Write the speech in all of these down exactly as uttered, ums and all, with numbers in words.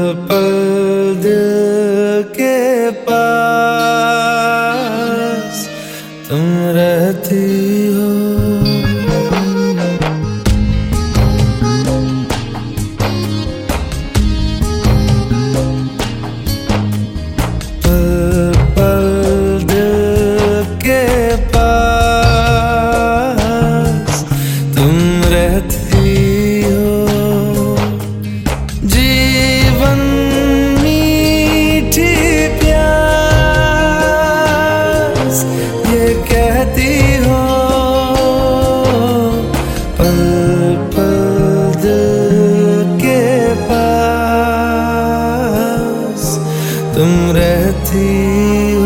पल दिल के पास तुम रहती हो। तुम रहती हो।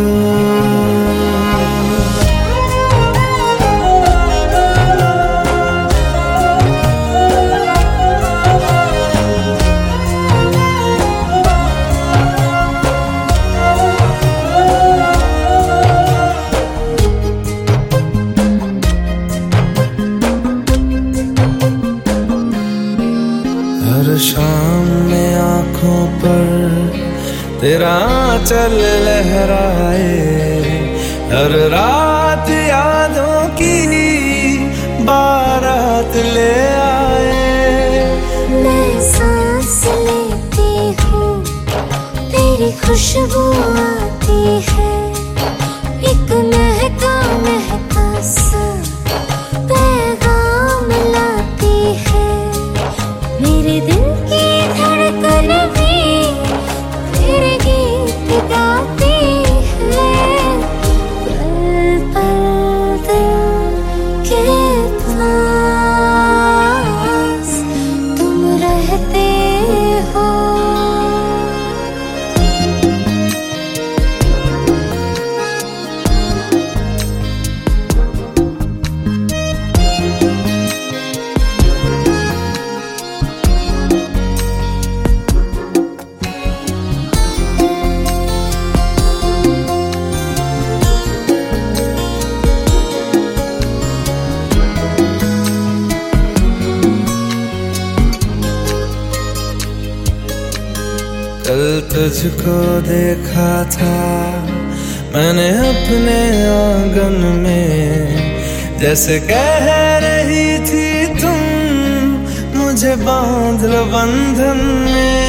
हर शाम में आँखों पर तेरा चल लहराए, हर रात यादों की बारात ले आए। मैं सांस लेती हूँ, तेरी खुशबू आती है, एक महका महका सा पैगाम लाती है। मेरे दिल की धड़कन भी तेरे गीत गाती है। पल पल दिल के पास तुम रहते हो। कल तुझको देखा था मैंने अपने आंगन में, जैसे कह रही थी तुम मुझे बांध लो बंधन में।